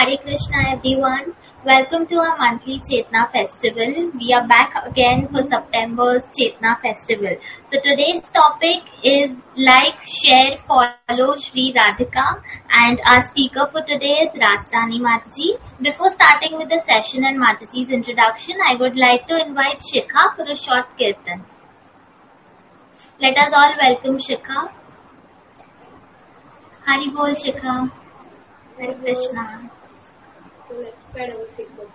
Hare Krishna everyone. Welcome to our monthly Chetna festival. We are back again for September's Chetna festival. So today's topic is like, share, follow Shri Radhika, and our speaker for today is Rastani Mataji. Before starting with the session and Mataji's introduction, I would like to invite Shikha for a short kirtan. Let us all welcome Shikha. Hari Bol Shikha. Hare Krishna. So let's spread our fingers.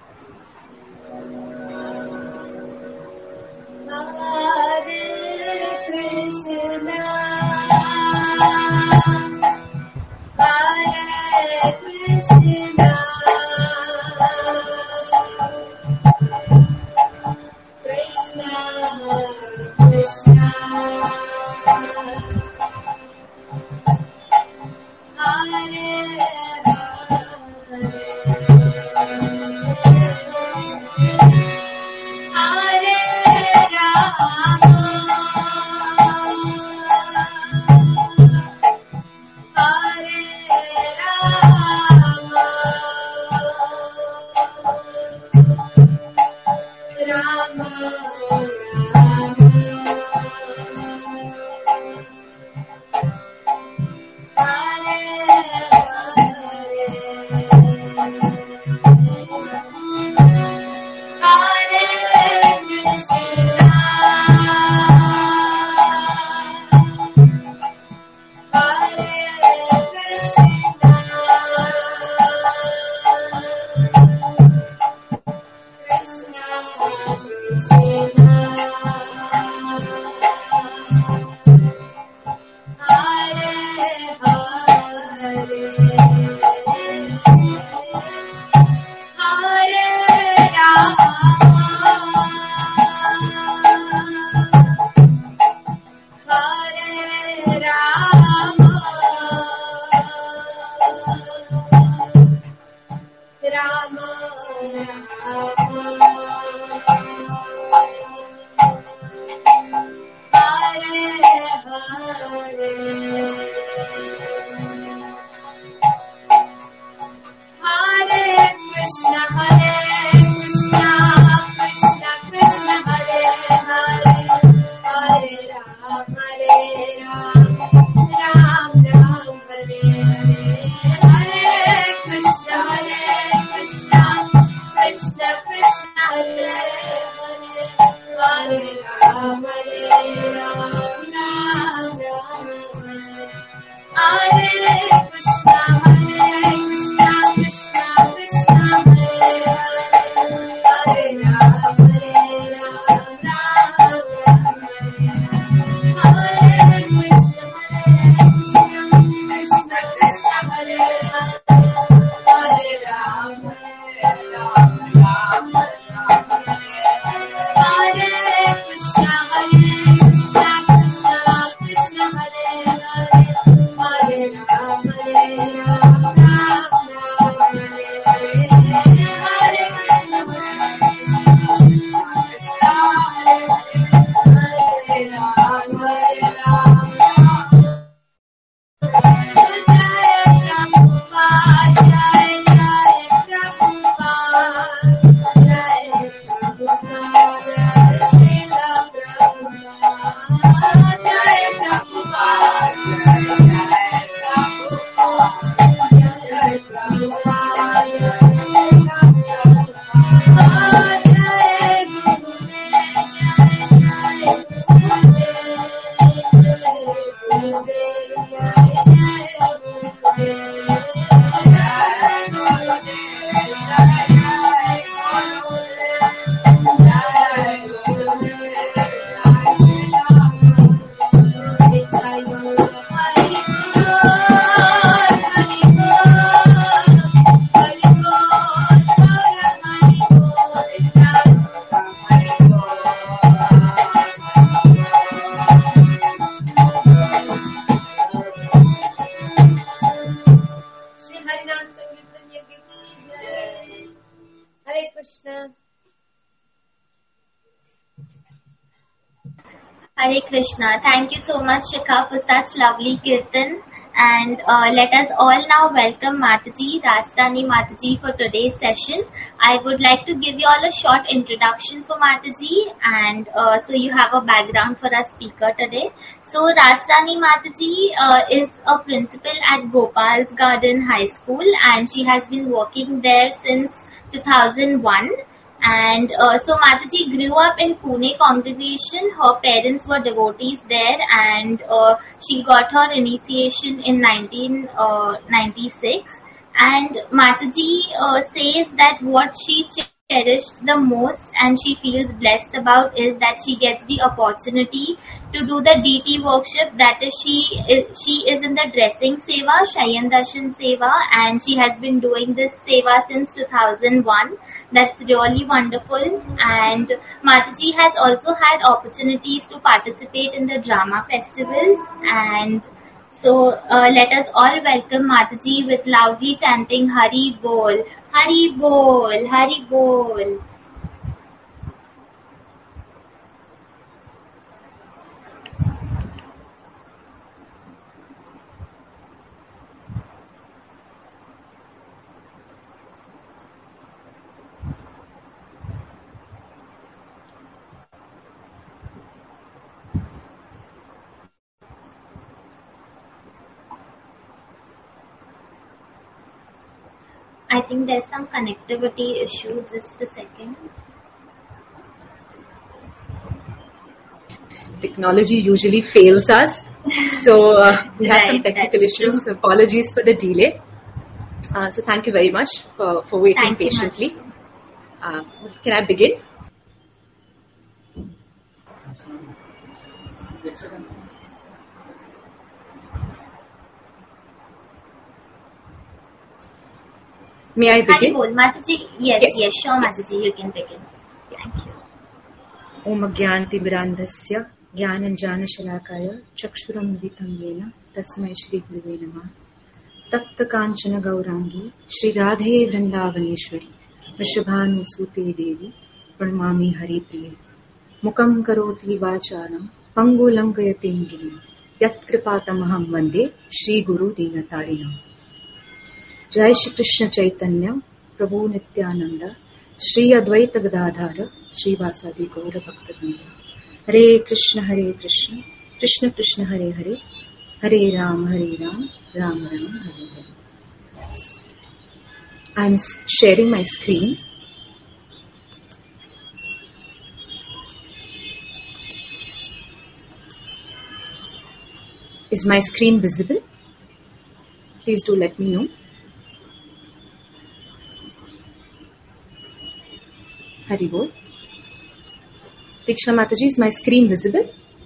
Hare Krishna, Hare Krishna, Krishna Krishna, Hare Hare Krishna. Thank you so much, Shikha, for such lovely kirtan. and let us all now welcome Mataji, Rajrani Mataji for today's session. I would like to give you all a short introduction for Mataji, and so you have a background for our speaker today. So Rajrani Mataji is a principal at Gopal's Garden High School, and she has been working there since 2001. And so Mataji grew up in Pune congregation. Her parents were devotees there, and she got her initiation in 1996. And Mataji says that what she cherished the most and she feels blessed about is that she gets the opportunity to do the DT workshop. That is, she is in the dressing seva, Shayan Darshan seva, and she has been doing this seva since 2001. That's really wonderful. And Mataji has also had opportunities to participate in the drama festivals, and so let us all welcome Mataji with loudly chanting Hari Bol, Hari Bol, Hari Bol. I think there's some connectivity issue. Just a second. Technology usually fails us, so we have some Right, technical that's issues. true. Apologies for the delay. So thank you very much for waiting Thank you, patiently. Mataji. Can I begin? May I Hari begin? Bol, Mataji. Yes, Yes. yes, sure, Yes. Mataji, you can begin. Thank you. ओम अज्ञानतिमिरान्धस्य ज्ञानञ्जानशलाकाय चक्षुरुन्मिलितं येन तस्मै श्रीगुरुवे नमः। तप्तकाञ्चन गौराङ्गी श्रीराधे वृन्दावनेश्वरी वृषभानुसुते देवी प्रणमामि हरिप्रिये। मुखं करोति वाचालं पङ्गुलङ्घयते गिरिं यत्कृपातमहं वन्दे श्रीगुरुदीनतारिणम्। जय श्री कृष्ण चैतन्य प्रभु नित्यानंद श्री अद्वैत गदाधर श्रीवासादि गौर भक्तवृंद। हरे कृष्ण कृष्ण कृष्ण हरे हरे, हरे Ram Ram Ram Hare Hare. I am sharing my screen. Is my screen visible? Please do let me know. Hari Bol. Tikshna Mataji, is my screen visible?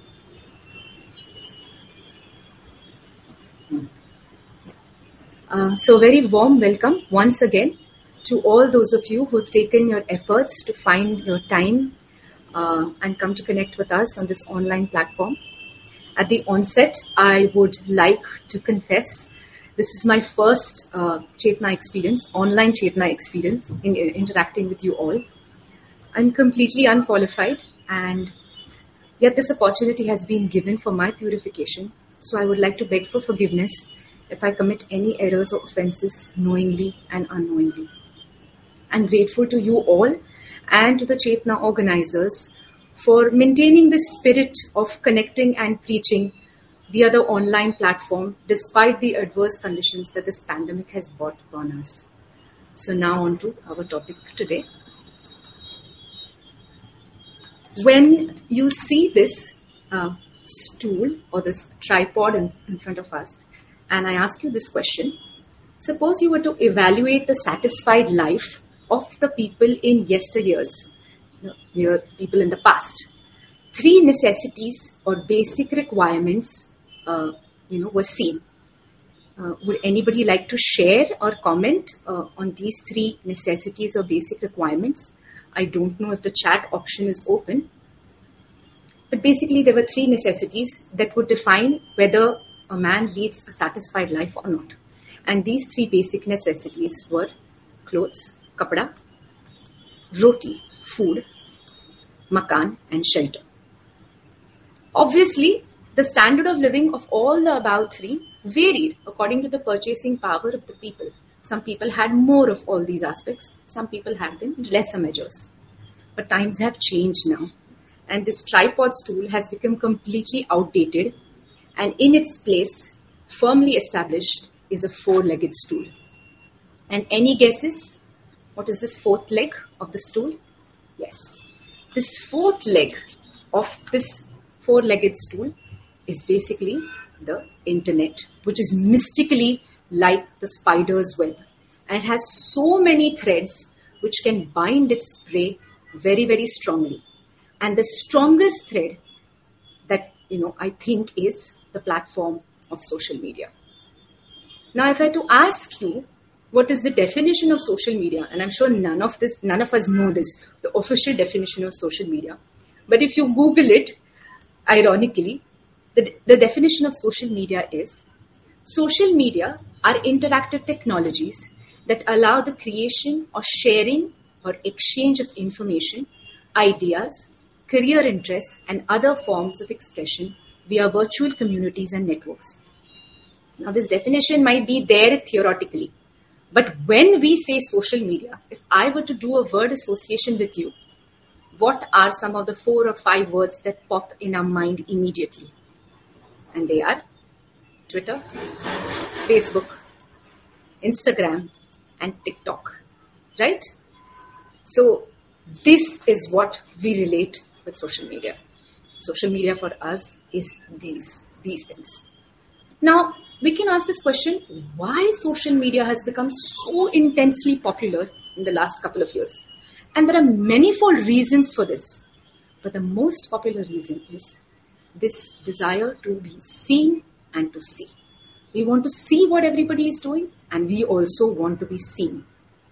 So very warm welcome once again to all those of you who have taken your efforts to find your time and come to connect with us on this online platform. At the onset, I would like to confess this is my first Chetna experience, online Chetna experience in interacting with you all. I'm completely unqualified, and yet this opportunity has been given for my purification. So I would like to beg for forgiveness if I commit any errors or offenses knowingly and unknowingly. I'm grateful to you all and to the Chetna organizers for maintaining the spirit of connecting and preaching via the online platform despite the adverse conditions that this pandemic has brought upon us. So now on to our topic today. When you see this stool or this tripod in front of us, and I ask you this question, suppose you were to evaluate the satisfied life of the people in yesteryears, people in the past. 3 necessities or basic requirements, were seen. Would anybody like to share or comment on these 3 necessities or basic requirements? I don't know if the chat option is open. But basically, there were 3 necessities that would define whether a man leads a satisfied life or not. And these 3 basic necessities were clothes, kapda, roti, food, makan, and shelter. Obviously, The standard of living of all the above three varied according to the purchasing power of the people. Some people had more of all these aspects, some people had them in lesser measures. But times have changed now, and this tripod stool has become completely outdated, and in its place, firmly established, is a four-legged stool. And any guesses? What is this fourth leg of the stool? Yes. This fourth leg of this four-legged stool is basically the internet, which is mystically like the spider's web. And it has so many threads which can bind its prey very, very strongly. And the strongest thread that, I think is the platform of social media. Now, if I had to ask you, what is the definition of social media? And I'm sure none of us know this, the official definition of social media. But if you Google it, ironically, the definition of social media is: social media are interactive technologies that allow the creation or sharing or exchange of information, ideas, career interests, and other forms of expression via virtual communities and networks. Now, this definition might be there theoretically, but when we say social media, if I were to do a word association with you, what are some of the 4 or 5 words that pop in our mind immediately? And they are Twitter, Facebook, Instagram, and TikTok, right? So this is what we relate with social media. Social media for us is these things. Now, we can ask this question: why social media has become so intensely popular in the last couple of years? And there are manifold reasons for this. But the most popular reason is this desire to be seen and to see. We want to see what everybody is doing, and we also want to be seen.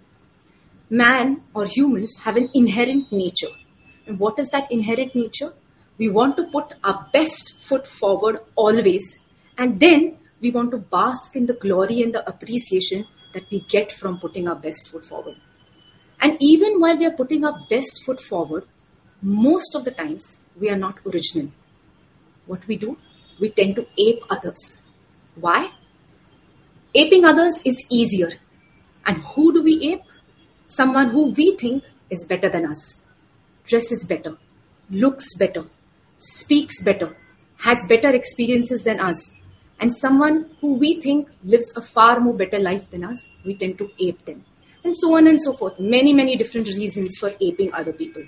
Man or humans have an inherent nature. And what is that inherent nature? We want to put our best foot forward always, and then we want to bask in the glory and the appreciation that we get from putting our best foot forward. And even while we are putting our best foot forward, most of the times we are not original. What we do? We tend to ape others. Why? Aping others is easier. And who do we ape? Someone who we think is better than us, dresses better, looks better, speaks better, has better experiences than us, and someone who we think lives a far more better life than us, we tend to ape them. And so on and so forth. Many, many different reasons for aping other people.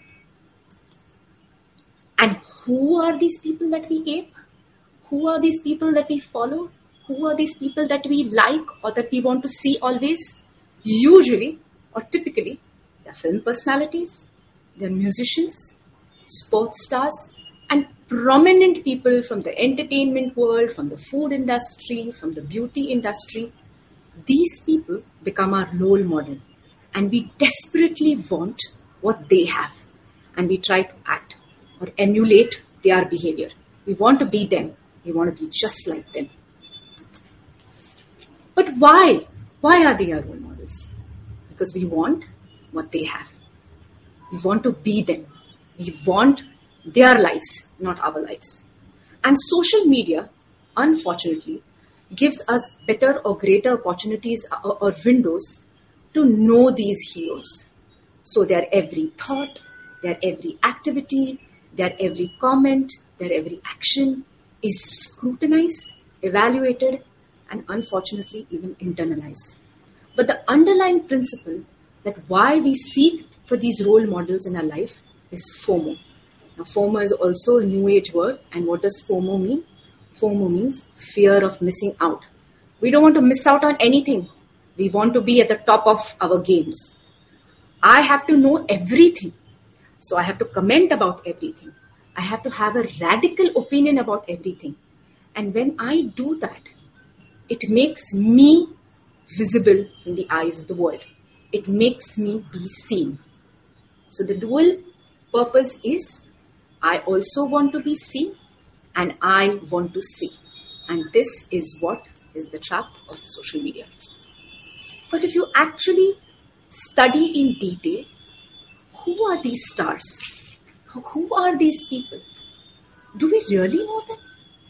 And who are these people that we ape? Who are these people that we follow? Who are these people that we like or that we want to see always? Usually or typically, they're film personalities, they're musicians, sports stars, and prominent people from the entertainment world, from the food industry, from the beauty industry. These people become our role model, and we desperately want what they have, and we try to act or emulate their behavior. We want to be them. We want to be just like them. But why? Why are they our role models? Because we want what they have. We want to be them. We want their lives, not our lives. And social media, unfortunately, gives us better or greater opportunities or windows to know these heroes. So their every thought, their every activity, their every comment, their every action is scrutinized, evaluated, and unfortunately even internalized. But the underlying principle that why we seek for these role models in our life is FOMO. Now, FOMO is also a new age word. And what does FOMO mean? FOMO means fear of missing out. We don't want to miss out on anything. We want to be at the top of our games. I have to know everything. So I have to comment about everything. I have to have a radical opinion about everything. And when I do that, it makes me visible in the eyes of the world. It makes me be seen. So the dual purpose is I also want to be seen and I want to see. And this is what is the trap of social media. But if you actually study in detail, who are these stars? Who are these people? Do we really know them?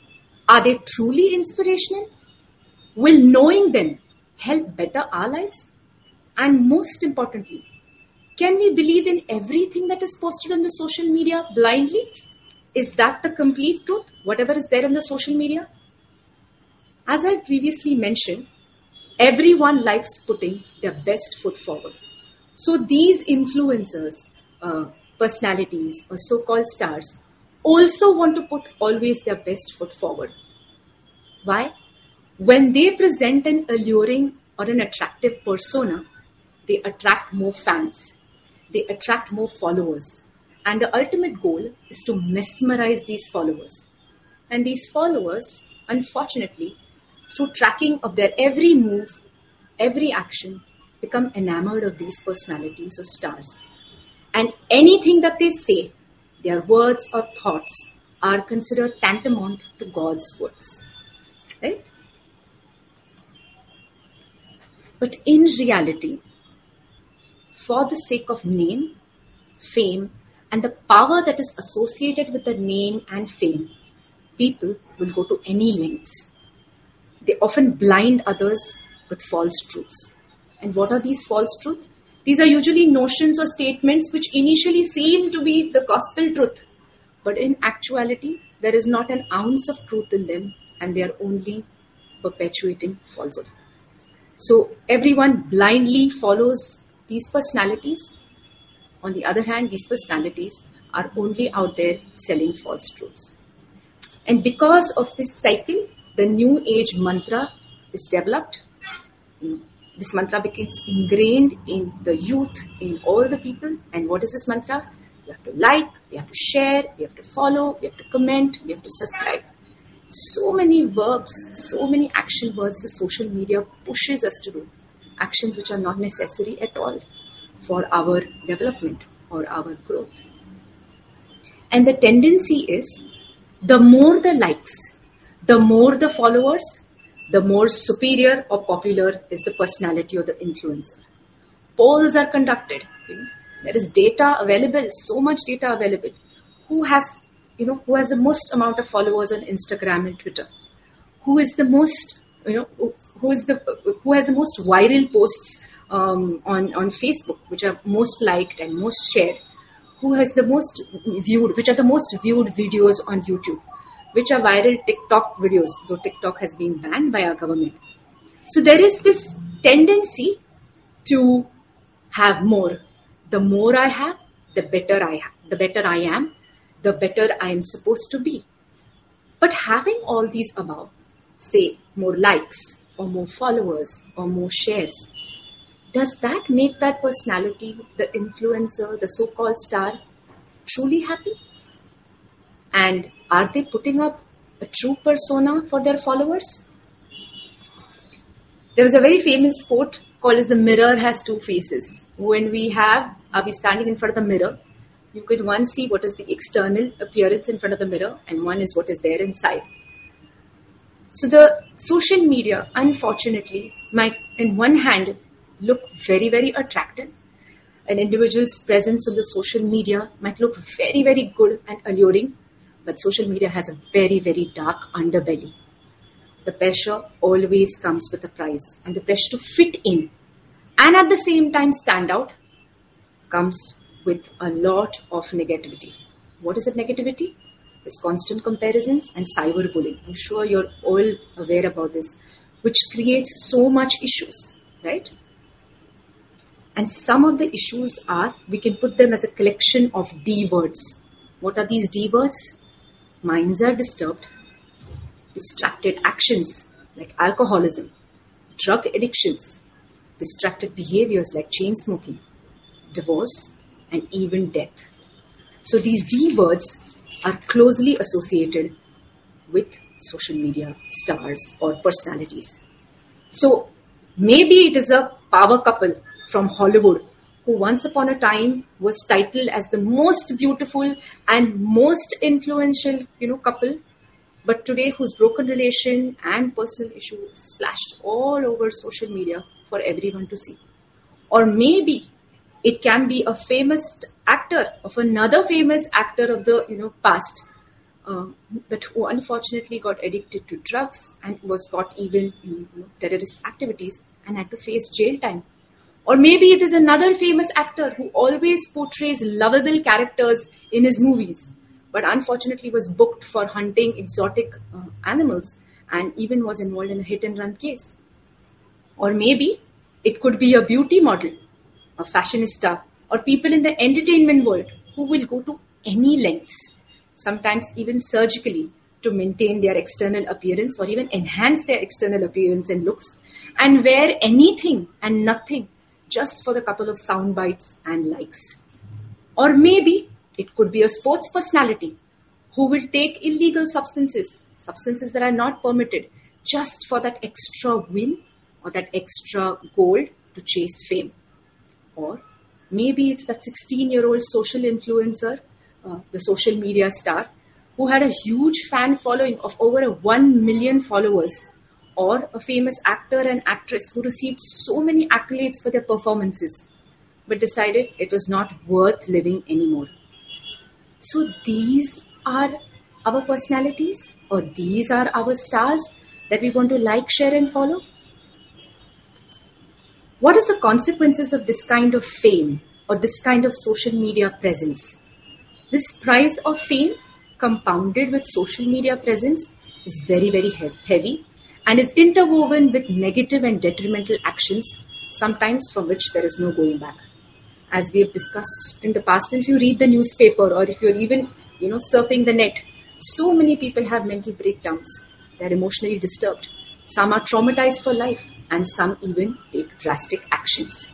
Are they truly inspirational? Will knowing them help better our lives? And most importantly, can we believe in everything that is posted on the social media blindly? Is that the complete truth, whatever is there in the social media? As I previously mentioned, everyone likes putting their best foot forward. So these influencers, personalities, or so-called stars also want to put always their best foot forward. Why? When they present an alluring or an attractive persona, they attract more fans, they attract more followers. And the ultimate goal is to mesmerize these followers. And these followers, unfortunately, through tracking of their every move, every action, become enamored of these personalities or stars. And anything that they say, their words or thoughts, are considered tantamount to God's words. Right? But in reality, for the sake of name, fame, and the power that is associated with the name and fame, people will go to any lengths. They often blind others with false truths. And what are these false truths? These are usually notions or statements which initially seem to be the gospel truth. But in actuality, there is not an ounce of truth in them, and they are only perpetuating falsehood. So everyone blindly follows these personalities. On the other hand, these personalities are only out there selling false truths. And because of this cycle, the new age mantra is developed. This mantra becomes ingrained in the youth, in all the people. And what is this mantra? We have to like, we have to share, we have to follow, we have to comment, we have to subscribe. So many verbs, so many action words the social media pushes us to do. Actions which are not necessary at all for our development or our growth. And the tendency is, the more the likes, the more the followers, the more superior or popular is the personality or the influencer. Polls are conducted. There is data available, so much data available. Who has the most amount of followers on Instagram and Twitter? Who is the most, who has the most viral posts on Facebook, which are most liked and most shared? Who has the most viewed, which are the most viewed videos on YouTube? Which are viral TikTok videos, though TikTok has been banned by our government. So there is this tendency to have more. The more I have, the better I have. The better I am, the better I am supposed to be. But having all these above, say more likes or more followers or more shares, does that make that personality, the influencer, the so-called star, truly happy? And are they putting up a true persona for their followers? There was a very famous quote called as "the mirror has two faces." When are we standing in front of the mirror, you could one see what is the external appearance in front of the mirror, and one is what is there inside. So the social media, unfortunately, might in one hand look very, very attractive. An individual's presence on the social media might look very, very good and alluring, but social media has a very, very dark underbelly. The pressure always comes with a price, and the pressure to fit in and at the same time stand out comes with a lot of negativity. What is that negativity? It's constant comparisons and cyberbullying. I'm sure you're all aware about this, which creates so much issues, right? And some of the issues are, we can put them as a collection of D words. What are these D words? Minds are disturbed, distracted actions like alcoholism, drug addictions, distracted behaviors like chain smoking, divorce, and even death. So these D words are closely associated with social media stars or personalities. So maybe it is a power couple from Hollywood who once upon a time was titled as the most beautiful and most influential, couple, but today whose broken relation and personal issue is splashed all over social media for everyone to see. Or maybe it can be a famous actor of another famous actor of the past uh, but who unfortunately got addicted to drugs and was caught even in terrorist activities and had to face jail time. Or maybe it is another famous actor who always portrays lovable characters in his movies, but unfortunately was booked for hunting exotic animals and even was involved in a hit and run case. Or maybe it could be a beauty model, a fashionista, or people in the entertainment world who will go to any lengths, sometimes even surgically, to maintain their external appearance or even enhance their external appearance and looks, and wear anything and nothing just for the couple of sound bites and likes. Or maybe it could be a sports personality who will take illegal substances that are not permitted, just for that extra win or that extra gold to chase fame. Or maybe it's that 16-year-old social influencer, the social media star, who had a huge fan following of over 1 million followers. Or a famous actor and actress who received so many accolades for their performances, but decided it was not worth living anymore. So these are our personalities, or these are our stars that we want to like, share and follow. What is the consequences of this kind of fame or this kind of social media presence? This price of fame compounded with social media presence is very, very heavy and is interwoven with negative and detrimental actions, sometimes from which there is no going back. As we have discussed in the past, and if you read the newspaper or if you're even surfing the net, so many people have mental breakdowns. They're emotionally disturbed. Some are traumatized for life, and some even take drastic actions.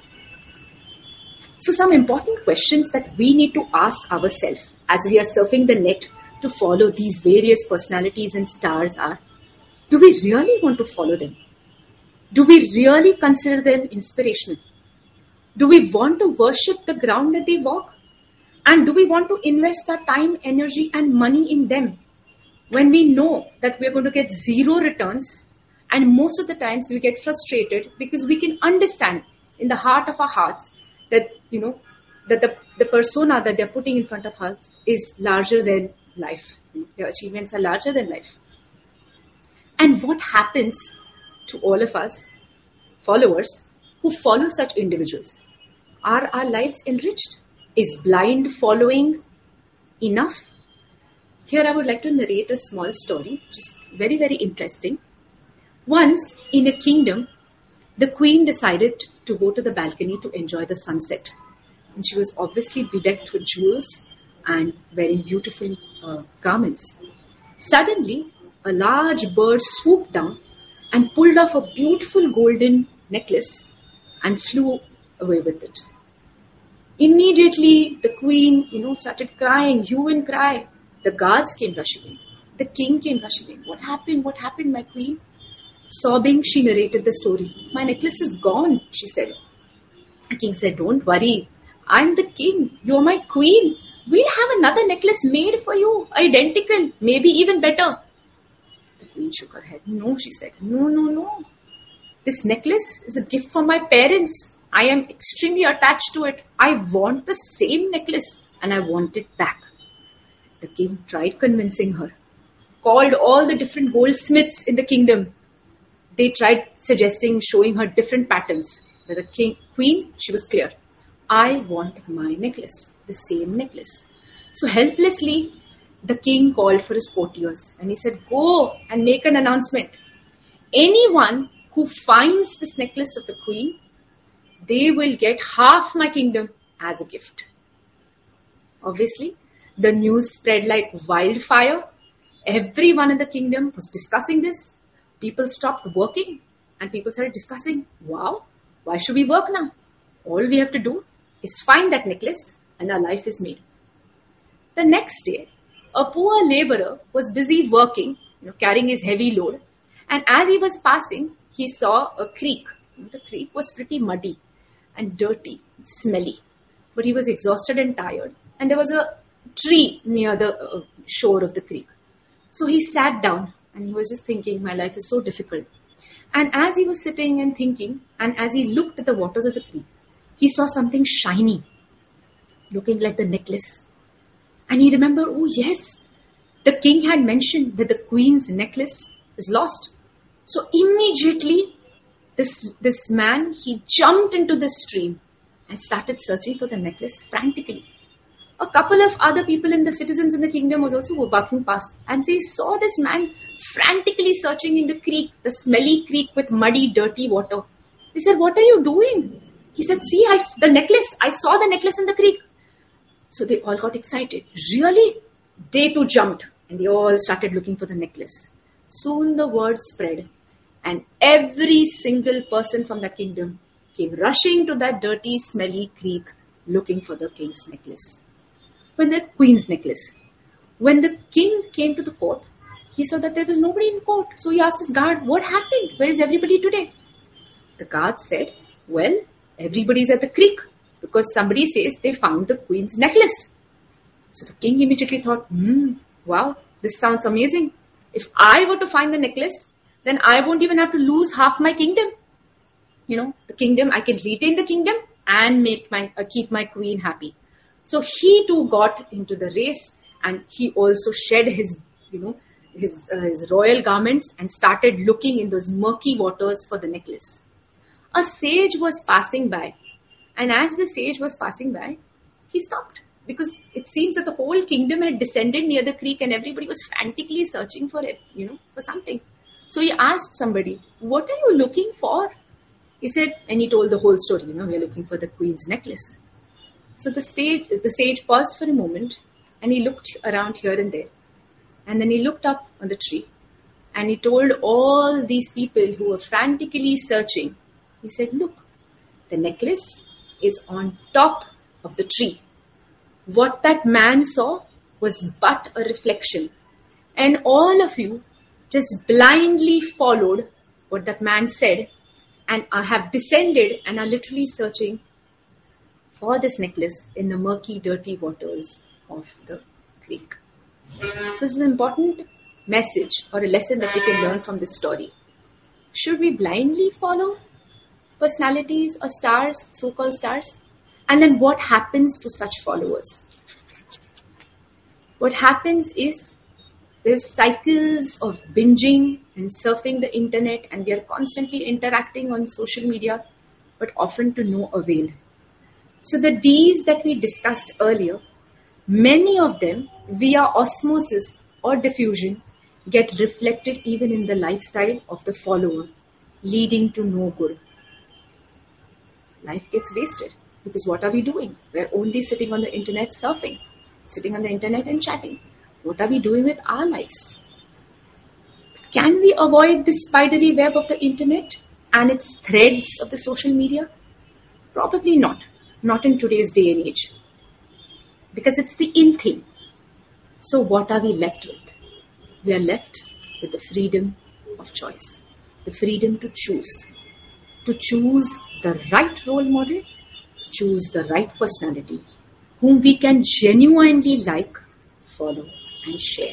So some important questions that we need to ask ourselves as we are surfing the net to follow these various personalities and stars are: do we really want to follow them? Do we really consider them inspirational? Do we want to worship the ground that they walk? And do we want to invest our time, energy and money in them when we know that we're going to get zero returns, and most of the times we get frustrated because we can understand in the heart of our hearts that, that the persona that they're putting in front of us is larger than life. Their achievements are larger than life. And what happens to all of us, followers, who follow such individuals? Are our lives enriched? Is blind following enough? Here I would like to narrate a small story, which is very, very interesting. Once in a kingdom, the queen decided to go to the balcony to enjoy the sunset. And she was obviously bedecked with jewels and wearing beautiful garments. Suddenly, a large bird swooped down and pulled off a beautiful golden necklace and flew away with it. Immediately, the queen, started crying, hue and cry. The guards came rushing in. The king came rushing in. What happened? What happened, my queen? Sobbing, she narrated the story. My necklace is gone, she said. The king said, don't worry. I'm the king. You're my queen. We'll have another necklace made for you. Identical. Maybe even better. The queen shook her head. No, she said. No. This necklace is a gift from my parents. I am extremely attached to it. I want the same necklace and I want it back. The king tried convincing her. Called all the different goldsmiths in the kingdom. They tried showing her different patterns. But the queen, she was clear. I want my necklace. The same necklace. So helplessly, the king called for his courtiers and he said, go and make an announcement. Anyone who finds this necklace of the queen, they will get half my kingdom as a gift. Obviously, the news spread like wildfire. Everyone in the kingdom was discussing this. People stopped working and people started discussing, wow, why should we work now? All we have to do is find that necklace and our life is made. The next day, a poor laborer was busy working, carrying his heavy load. And as he was passing, he saw a creek. The creek was pretty muddy and dirty, smelly. But he was exhausted and tired. And there was a tree near the shore of the creek. So he sat down and he was just thinking, my life is so difficult. And as he was sitting and thinking, and as he looked at the waters of the creek, he saw something shiny, looking like the necklace. And he remembered, oh yes, the king had mentioned that the queen's necklace is lost. So immediately, this man, he jumped into the stream and started searching for the necklace frantically. A couple of other people in the citizens in the kingdom was also walking past, and they saw this man frantically searching in the creek, the smelly creek with muddy, dirty water. They said, "What are you doing?" He said, "See, the necklace. I saw the necklace in the creek." So they all got excited. Really? They too jumped, and they all started looking for the necklace. Soon the word spread, and every single person from that kingdom came rushing to that dirty, smelly creek looking for the king's necklace. When the queen's necklace. When the king came to the court, he saw that there was nobody in court. So he asked his guard, "What happened? Where is everybody today?" The guard said, "Well, everybody's at the creek because somebody says they found the queen's necklace." So the king immediately thought, wow, this sounds amazing. If I were to find the necklace, then I won't even have to lose half my kingdom. The kingdom, I can retain the kingdom and keep my queen happy. So he too got into the race, and he also shed his royal garments and started looking in those murky waters for the necklace. A sage was passing by, and as the sage was passing by, he stopped because it seems that the whole kingdom had descended near the creek and everybody was frantically searching for it, for something. So he asked somebody, "What are you looking for?" He said, and he told the whole story, "We're looking for the queen's necklace." So the sage paused for a moment, and he looked around here and there. And then he looked up on the tree, and he told all these people who were frantically searching, he said, "Look, the necklace is on top of the tree. What that man saw was but a reflection. And all of you just blindly followed what that man said and have descended and are literally searching for this necklace in the murky, dirty waters of the creek." So this is an important message or a lesson that we can learn from this story. Should we blindly follow personalities or stars, so-called stars? And then what happens to such followers? What happens is there's cycles of binging and surfing the internet, and we are constantly interacting on social media, but often to no avail. So the D's that we discussed earlier, many of them via osmosis or diffusion get reflected even in the lifestyle of the follower, leading to no good. Life gets wasted because what are we doing? We're only sitting on the internet surfing, sitting on the internet and chatting. What are we doing with our lives? Can we avoid the spidery web of the internet and its threads of the social media? Probably not. Not in today's day and age. Because it's the in thing. So what are we left with? We are left with the freedom of choice. The freedom to choose. To choose the right role model, choose the right personality, whom we can genuinely like, follow, and share.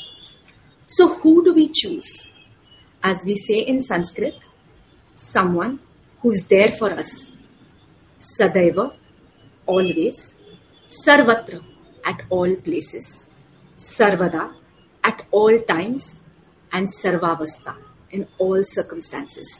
So who do we choose? As we say in Sanskrit, someone who's there for us. Sadaiva, always. Sarvatra, at all places. Sarvada, at all times. And Sarvavastha, in all circumstances.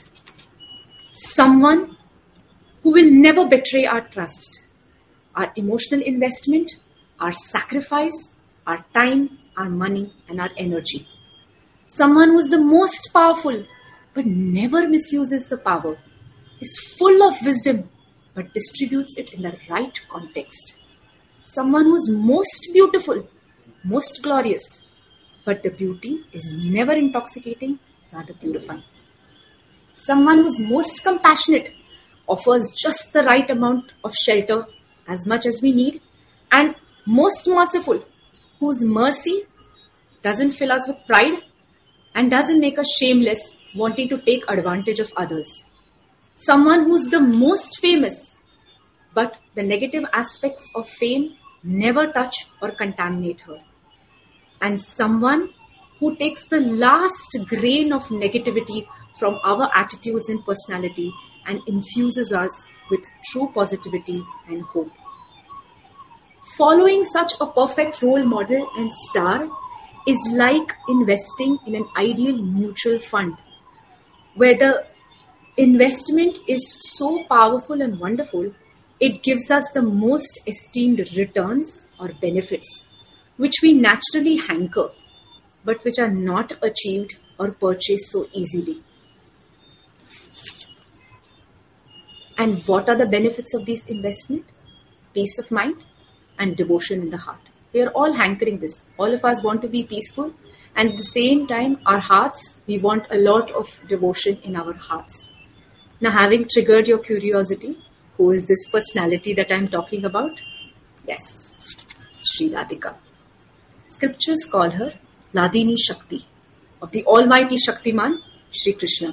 Someone who will never betray our trust, our emotional investment, our sacrifice, our time, our money, and our energy. Someone who is the most powerful, but never misuses the power, is full of wisdom, but distributes it in the right context. Someone who is most beautiful, most glorious, but the beauty is never intoxicating, rather purifying. Someone who is most compassionate, offers just the right amount of shelter, as much as we need, and most merciful, whose mercy doesn't fill us with pride and doesn't make us shameless, wanting to take advantage of others. Someone who's the most famous, but the negative aspects of fame never touch or contaminate her. And someone who takes the last grain of negativity from our attitudes and personality and infuses us with true positivity and hope. Following such a perfect role model and star is like investing in an ideal mutual fund where the investment is so powerful and wonderful, it gives us the most esteemed returns or benefits, which we naturally hanker, but which are not achieved or purchased so easily. And what are the benefits of this investment? Peace of mind and devotion in the heart. We are all hankering this. All of us want to be peaceful, and at the same time, our hearts, we want a lot of devotion in our hearts. Now, having triggered your curiosity, who is this personality that I am talking about? Yes, Sri Radhika. Scriptures call her Ladini Shakti, of the Almighty Shaktiman, Sri Krishna.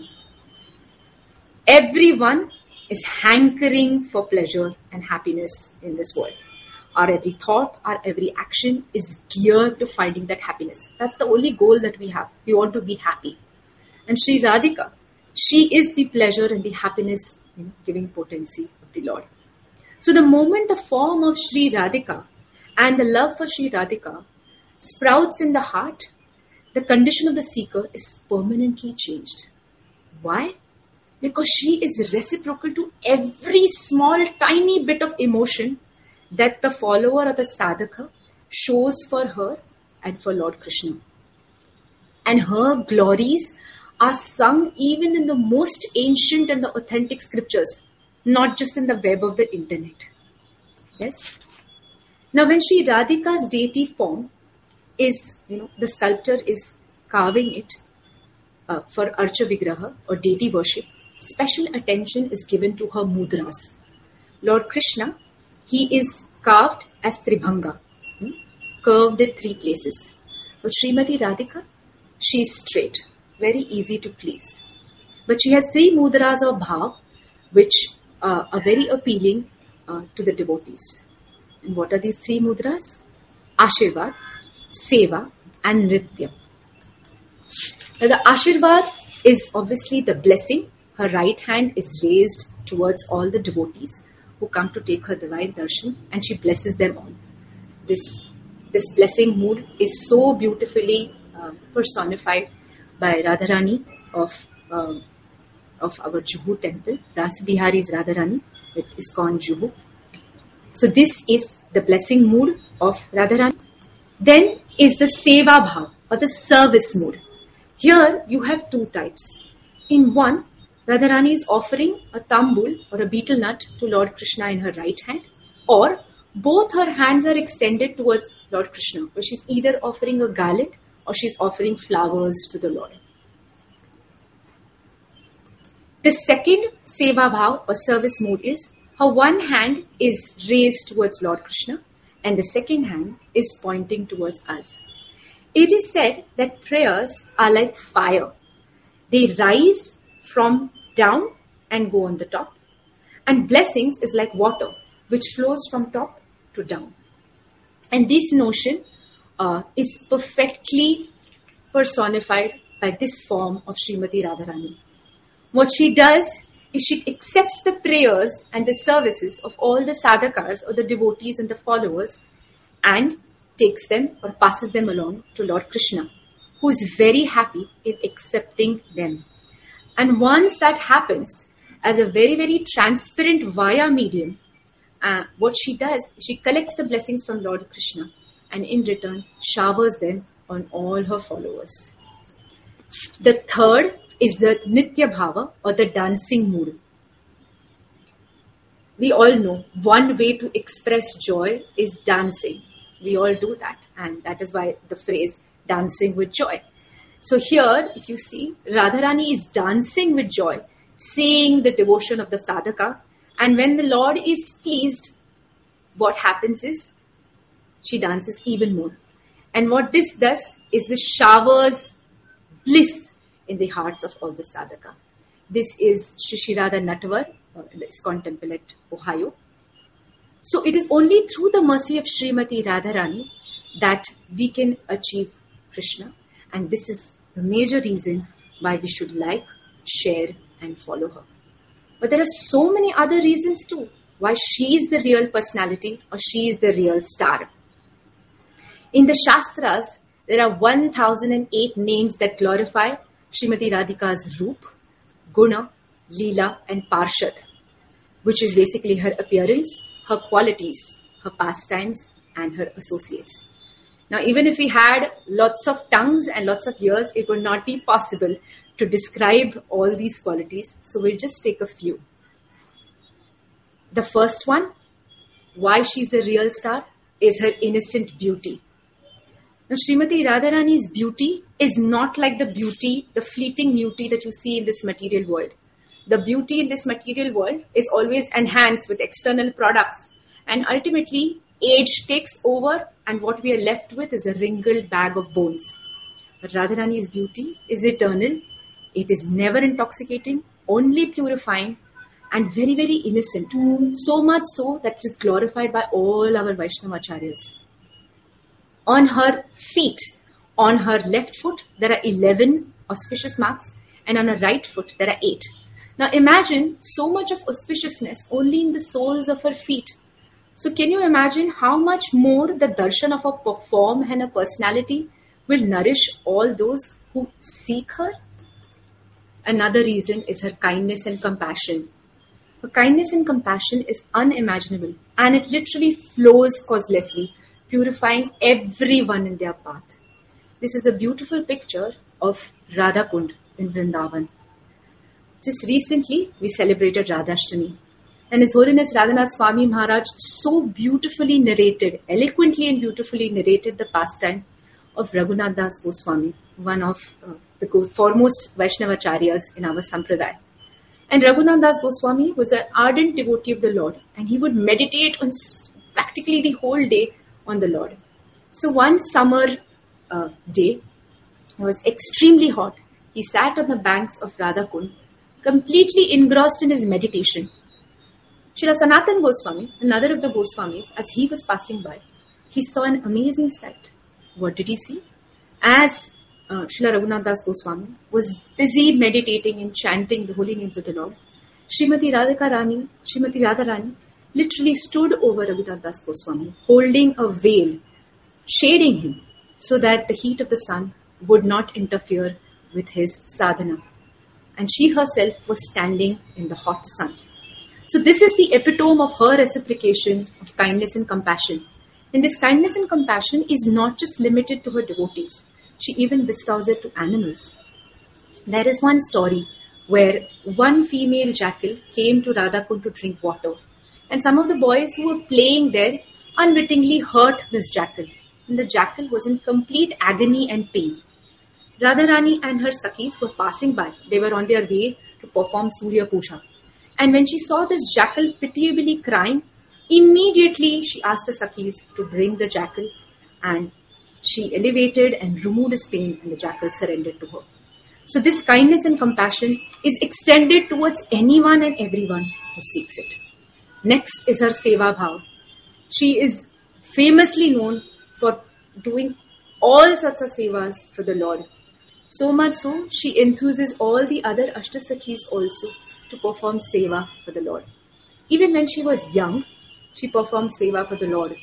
Everyone is hankering for pleasure and happiness in this world. Our every thought, our every action is geared to finding that happiness. That's the only goal that we have. We want to be happy. And Sri Radhika, she is the pleasure and the happiness giving potency of the Lord. So the moment the form of Sri Radhika and the love for Sri Radhika sprouts in the heart, the condition of the seeker is permanently changed. Why? Because she is reciprocal to every small, tiny bit of emotion that the follower or the sadhaka shows for her and for Lord Krishna. And her glories are sung even in the most ancient and the authentic scriptures, not just in the web of the internet. Yes? Now when Sri Radhika's deity form is, the sculptor is carving it for Archa Vigraha or deity worship, special attention is given to her mudras. Lord Krishna, he is carved as Tribhanga, curved at three places. But Srimati Radhika, she is straight, very easy to please. But she has three mudras of bhav, which are very appealing to the devotees. And what are these three mudras? Ashirvad, Seva and Nritya. Now the Ashirvad is obviously the blessing. Her right hand is raised towards all the devotees who come to take her divine darshan, and she blesses them all. This blessing mood is so beautifully personified by Radharani of our Juhu temple. Rasa Bihari's Radharani, it is called Juhu. So this is the blessing mood of Radharani. Then is the Seva Bhav or the service mood. Here you have two types. In one, Radharani is offering a tambul or a betel nut to Lord Krishna in her right hand, or both her hands are extended towards Lord Krishna, where she's either offering a garland or she's offering flowers to the Lord. The second Seva Bhav or service mood is her one hand is raised towards Lord Krishna and the second hand is pointing towards us. It is said that prayers are like fire. They rise from down and go on the top. And blessings is like water, which flows from top to down. And this notion is perfectly personified by this form of Srimati Radharani. What she does is she accepts the prayers and the services of all the sadhakas or the devotees and the followers and takes them or passes them along to Lord Krishna, who is very happy in accepting them. And once that happens, as a very, very transparent via medium, what she does, she collects the blessings from Lord Krishna and in return showers them on all her followers. The third is the Nitya Bhava or the dancing mood. We all know one way to express joy is dancing. We all do that, and that is why the phrase dancing with joy. So here, if you see, Radharani is dancing with joy, seeing the devotion of the sadhaka, and when the Lord is pleased, what happens is, she dances even more. And what this does is this showers bliss in the hearts of all the sadhaka. This is Shri Shri Radha Natwar, the ISKCON temple at Ohio. So it is only through the mercy of Srimati Radharani that we can achieve Krishna. And this is the major reason why we should like, share and follow her. But there are so many other reasons too why she is the real personality or she is the real star. In the Shastras, There are 1008 names that glorify Srimati Radhika's Roop, Guna, Leela and Parshad, which is basically her appearance, her qualities, her pastimes and her associates. Now, even if we had lots of tongues and lots of ears, it would not be possible to describe all these qualities. So we'll just take a few. The first one, why she's the real star, is her innocent beauty. Now, Srimati Radharani's beauty is not like the fleeting beauty that you see in this material world. The beauty in this material world is always enhanced with external products, and ultimately age takes over and what we are left with is a wrinkled bag of bones. But Radharani's beauty is eternal. It is never intoxicating, only purifying and very, very innocent. So much so that it is glorified by all our Vaishnavacharyas. On her feet, on her left foot, there are 11 auspicious marks, and on her right foot, there are 8. Now imagine so much of auspiciousness only in the soles of her feet. So can you imagine how much more the darshan of her form and her personality will nourish all those who seek her? Another reason is her kindness and compassion. Her kindness and compassion is unimaginable, and it literally flows causelessly, purifying everyone in their path. This is a beautiful picture of Radha Kund in Vrindavan. Just recently, we celebrated Radhashtami, and His Holiness Radhanath Swami Maharaj so beautifully narrated, eloquently and beautifully narrated the pastime of Raghunath Das Goswami, one of the foremost Vaishnavacharyas in our Sampradaya. And Raghunath Das Goswami was an ardent devotee of the Lord, and he would meditate on practically the whole day on the Lord. So one summer day, it was extremely hot. He sat on the banks of Radha Kund, completely engrossed in his meditation. Srila Sanatan Goswami, another of the Goswamis, as he was passing by, he saw an amazing sight. What did he see? As Srila Raghunath Das Goswami was busy meditating and chanting the holy names of the Lord, Srimati Radha Rani literally stood over Raghunath Das Goswami, holding a veil, shading him so that the heat of the sun would not interfere with his sadhana. And she herself was standing in the hot sun. So this is the epitome of her reciprocation of kindness and compassion. And this kindness and compassion is not just limited to her devotees. She even bestows it to animals. There is one story where one female jackal came to Radha Kund to drink water. And some of the boys who were playing there unwittingly hurt this jackal. And the jackal was in complete agony and pain. Radharani and her Sakhis were passing by. They were on their way to perform Surya Puja. And when she saw this jackal pitiably crying, immediately she asked the Sakhis to bring the jackal, and she elevated and removed his pain, and the jackal surrendered to her. So this kindness and compassion is extended towards anyone and everyone who seeks it. Next is her Seva Bhav. She is famously known for doing all sorts of sevas for the Lord. So much so, she enthuses all the other Ashtasakhis also to perform seva for the Lord. Even when she was young, she performed seva for the Lord.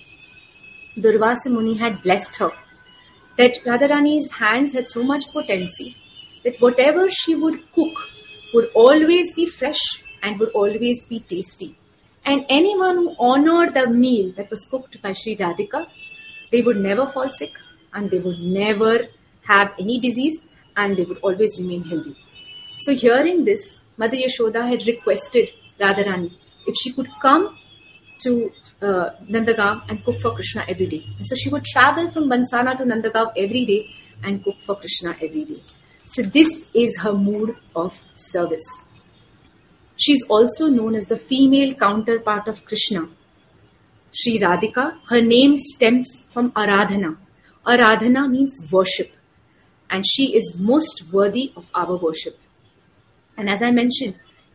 Durvasa Muni had blessed her that Radharani's hands had so much potency that whatever she would cook would always be fresh and would always be tasty. And anyone who honored the meal that was cooked by Sri Radhika, they would never fall sick and they would never have any disease and they would always remain healthy. So hearing this, Mother Yashoda had requested Radharani if she could come to Nandagaon and cook for Krishna every day. And so she would travel from Bansana to Nandagaon every day and cook for Krishna every day. So this is her mood of service. She is also known as the female counterpart of Krishna. Sri Radhika, her name stems from Aradhana. Aradhana means worship. And she is most worthy of our worship. And as I mentioned,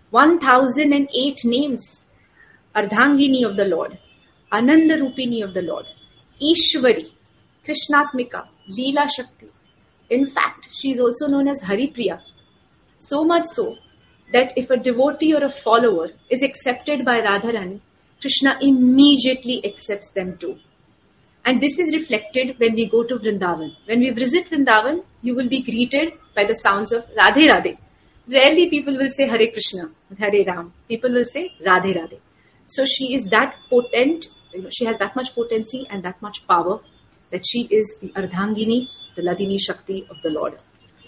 1008 names. Ardhangini of the Lord, Ananda Rupini of the Lord, Ishwari, Krishnatmika, Leela Shakti. In fact, she is also known as Haripriya. So much so that if a devotee or a follower is accepted by Radharani, Krishna immediately accepts them too. And this is reflected when we go to Vrindavan. When we visit Vrindavan, you will be greeted by the sounds of Radhe Radhe. Rarely people will say Hare Krishna, Hare Ram. People will say Radhe Radhe. So she is that potent, she has that much potency and that much power that she is the Ardhangini, the Ladini Shakti of the Lord.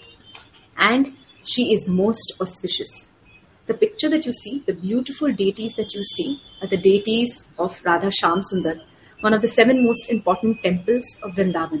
And she is most auspicious. The picture that you see, the beautiful deities that you see, are the deities of Radha Shyam Sundar, one of the 7 most important temples of Vrindavan.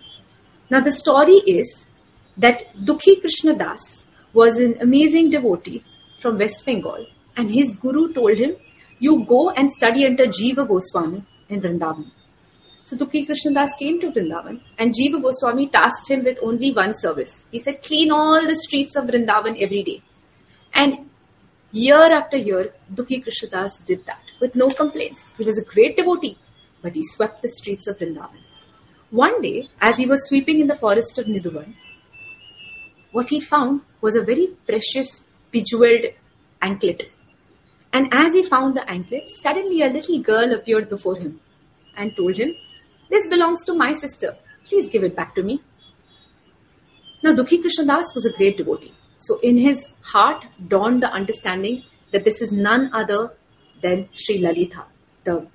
Now the story is that Dukhi Krishna Das was an amazing devotee from West Bengal, and his guru told him, you go and study under Jiva Goswami in Vrindavan. So Dukhi Krishna Das came to Vrindavan, and Jiva Goswami tasked him with only one service. He said, clean all the streets of Vrindavan every day. And year after year, Dukhi Krishna Das did that with no complaints. He was a great devotee, but he swept the streets of Vrindavan. One day, as he was sweeping in the forest of Nidhuvan, what he found was a very precious, bejeweled anklet. And as he found the anklet, suddenly a little girl appeared before him and told him, this belongs to my sister. Please give it back to me. Now, Dukhi Krishna Das was a great devotee. So in his heart dawned the understanding that this is none other than Sri Lalita, the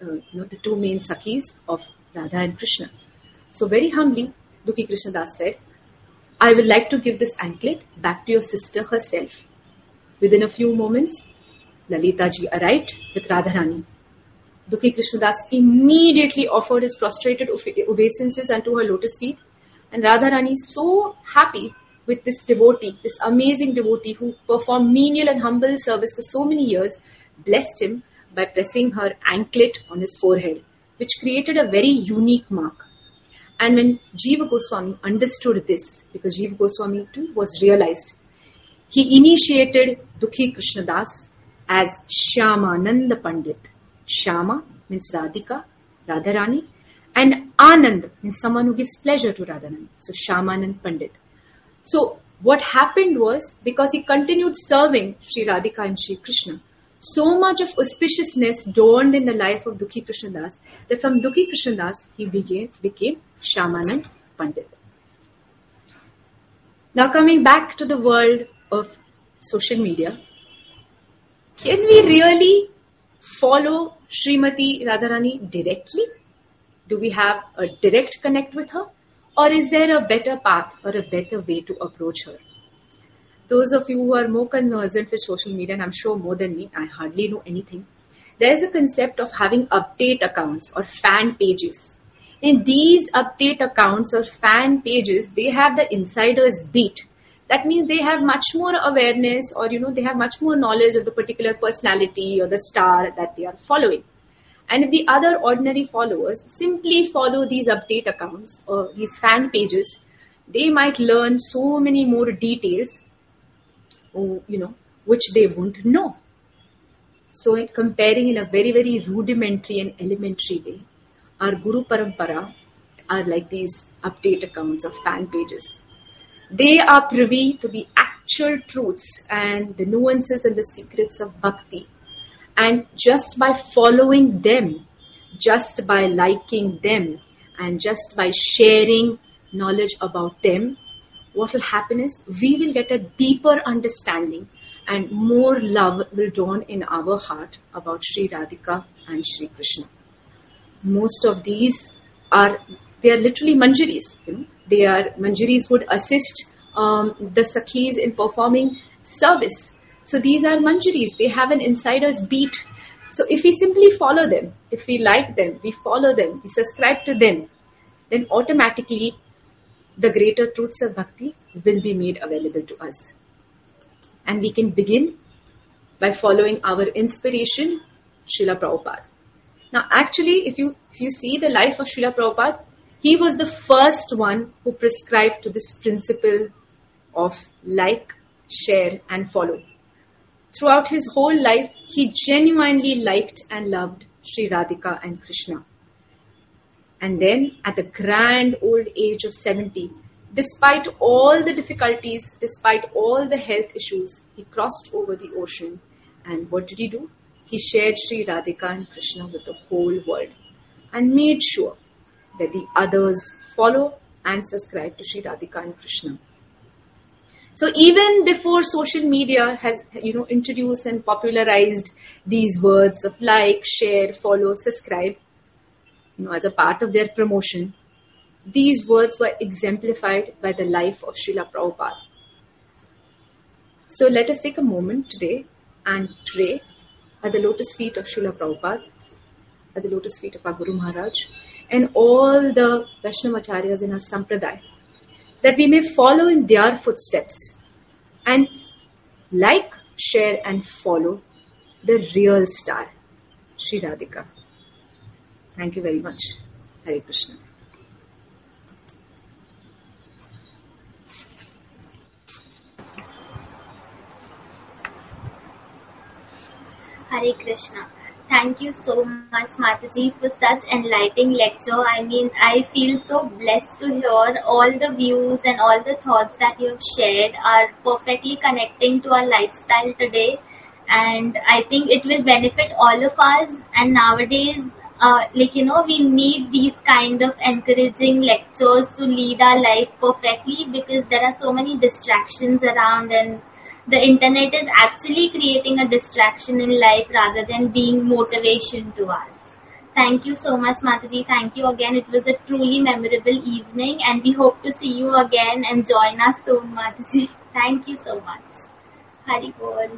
2 main Sakhis of Radha and Krishna. So very humbly, Dukhi Krishna Das said, I would like to give this anklet back to your sister herself. Within a few moments, Lalita ji arrived with Radharani. Dukhi Krishna Das immediately offered his prostrated obeisances unto her lotus feet, and Radharani, so happy with this devotee, this amazing devotee who performed menial and humble service for so many years, blessed him by pressing her anklet on his forehead, which created a very unique mark. And when Jiva Goswami understood this, because Jiva Goswami too was realized, he initiated Dukhi Krishna Das as Shyamananda Pandit. Shyama means Radhika, Radharani, and Anand means someone who gives pleasure to Radharani. So Shyamanand Pandit. So what happened was, because he continued serving Sri Radhika and Sri Krishna, so much of auspiciousness dawned in the life of Dukhi Krishna Das that from Dukhi Krishna Das he became Shyamanand Pandit. Now coming back to the world of social media, can we really follow Srimati Radharani directly? Do we have a direct connect with her? Or is there a better path or a better way to approach her? Those of you who are more conversant with social media, and I'm sure more than me, I hardly know anything. There is a concept of having update accounts or fan pages. In these update accounts or fan pages, they have the insider's beat. That means they have much more awareness, or they have much more knowledge of the particular personality or the star that they are following. And if the other ordinary followers simply follow these update accounts or these fan pages, they might learn so many more details, which they won't know. So comparing in a very, very rudimentary and elementary way, our Guru Parampara are like these update accounts of fan pages. They are privy to the actual truths and the nuances and the secrets of bhakti. And just by following them, just by liking them, and just by sharing knowledge about them, what will happen is we will get a deeper understanding and more love will dawn in our heart about Sri Radhika and Sri Krishna. Most of these they are literally manjaris. They are manjaris would assist the sakhis in performing service. So these are manjaris. They have an insider's beat. So if we simply follow them, if we like them, we follow them, we subscribe to them, then automatically the greater truths of bhakti will be made available to us. And we can begin by following our inspiration, Srila Prabhupada. Now actually, if you see the life of Srila Prabhupada, he was the first one who prescribed to this principle of like, share and follow. Throughout his whole life, he genuinely liked and loved Sri Radhika and Krishna. And then at the grand old age of 70, despite all the difficulties, despite all the health issues, he crossed over the ocean. And what did he do? He shared Sri Radhika and Krishna with the whole world and made sure that the others follow and subscribe to Sri Radhika and Krishna. So even before social media has, introduced and popularized these words of like, share, follow, subscribe, as a part of their promotion, these words were exemplified by the life of Srila Prabhupada. So let us take a moment today and pray at the lotus feet of Srila Prabhupada, at the lotus feet of our Guru Maharaj, and all the Vaishnavacharyas in our Sampradaya, that we may follow in their footsteps and like, share and follow the real star, Sri Radhika. Thank you very much. Hare Krishna. Hare Krishna. Thank you so much, Mataji, for such enlightening lecture. I mean, I feel so blessed to hear all the views and all the thoughts that you have shared are perfectly connecting to our lifestyle today. And I think it will benefit all of us. And nowadays, we need these kind of encouraging lectures to lead our life perfectly, because there are so many distractions around, and the internet is actually creating a distraction in life rather than being motivation to us. Thank you so much, Mataji. Thank you again. It was a truly memorable evening, and we hope to see you again and join us soon, Mataji. Thank you so much. Hari Bol.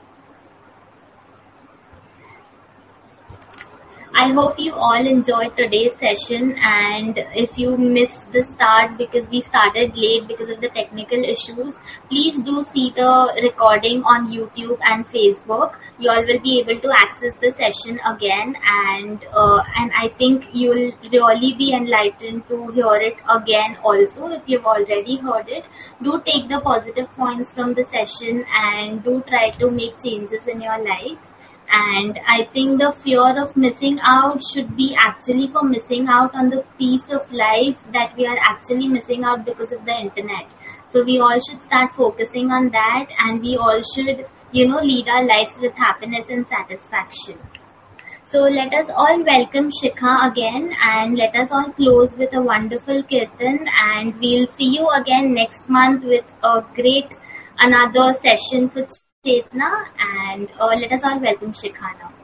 I hope you all enjoyed today's session, and if you missed the start because we started late because of the technical issues, please do see the recording on YouTube and Facebook. You all will be able to access the session again, and I think you'll really be enlightened to hear it again also. If you've already heard it, do take the positive points from the session and do try to make changes in your life. And I think the fear of missing out should be actually for missing out on the piece of life that we are actually missing out because of the internet. So we all should start focusing on that, and we all should, lead our lives with happiness and satisfaction. So let us all welcome Shikha again, and let us all close with a wonderful kirtan, and we'll see you again next month with a great another session for Chetna, and let us all welcome Shikha now.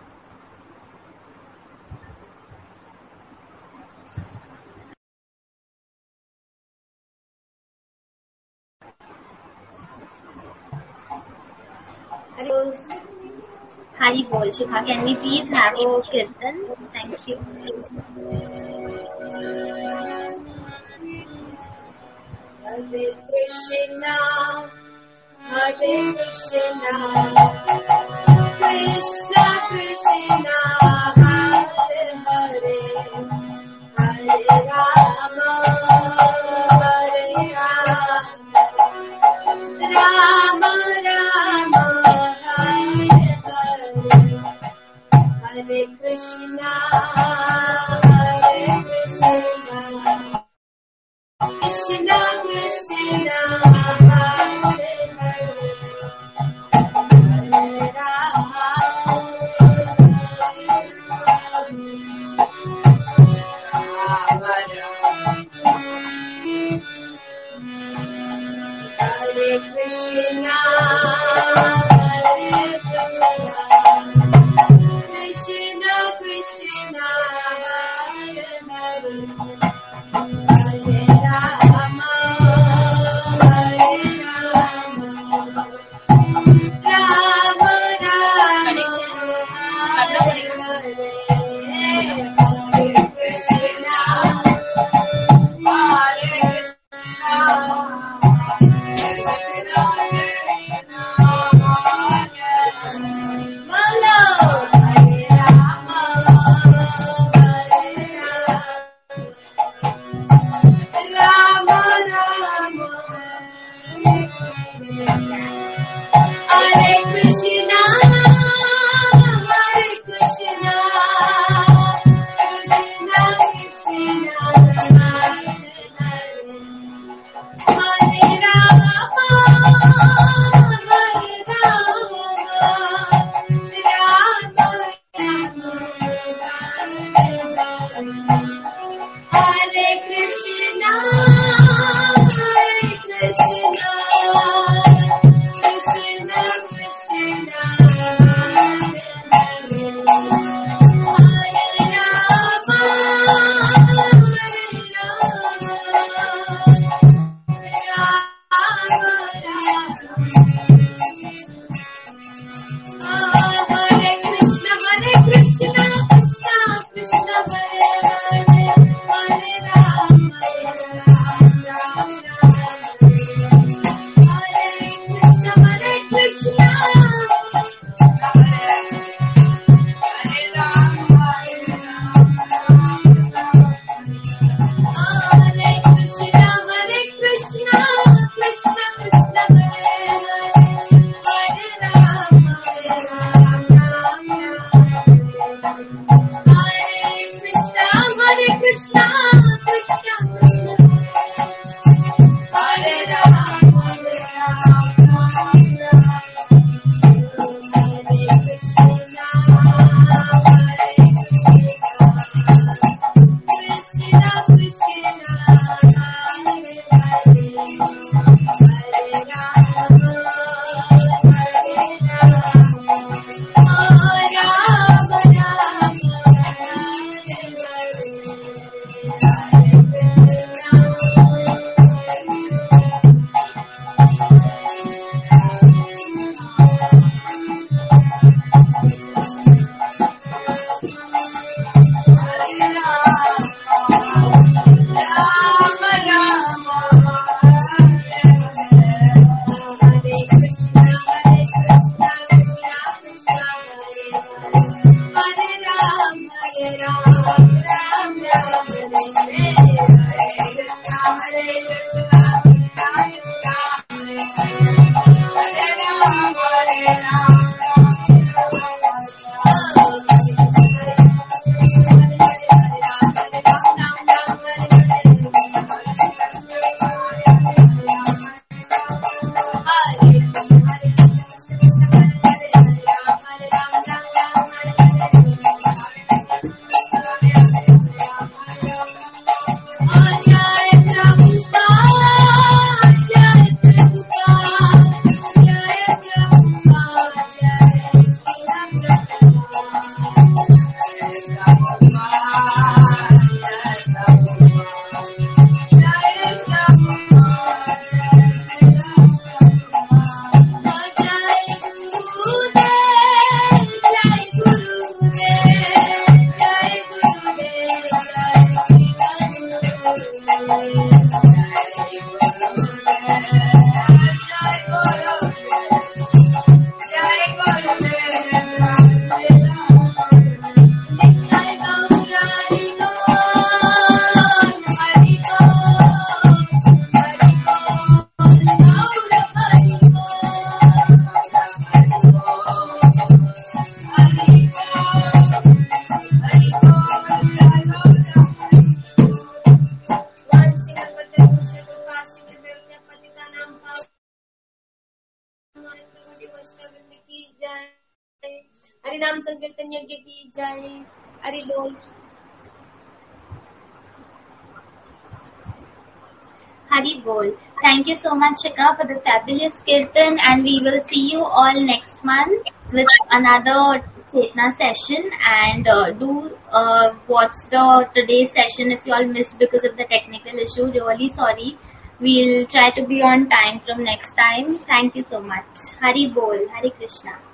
Hari Bol, Shikha. Can we please have your kirtan? Thank you. Hare Krishna, Hare Krishna, Krishna Krishna, Hare Hare, Hare Rama, Hare Rama, Rama Rama, Hare Hare, Hare Krishna, Hare Krishna, Krishna Krishna, Hare Hare, Hare Rama, Hare Krishna, Hare Krishna, Krishna Krishna, Hare Hare, Hare Rama, Hare Rama, Rama Rama, Hare Hare, Hare Krishna, Hare Krishna, Hare जय, हरि नाम संकीर्तन यज्ञ की जय, हरि बोल. Hari Bol. Thank you so much, Shikha, for the fabulous kirtan, and we will see you all next month with another Chetna session. And do watch the today's session if you all missed because of the technical issue. Really sorry. We'll try to be on time from next time. Thank you so much. Hari Bol. Hari Krishna.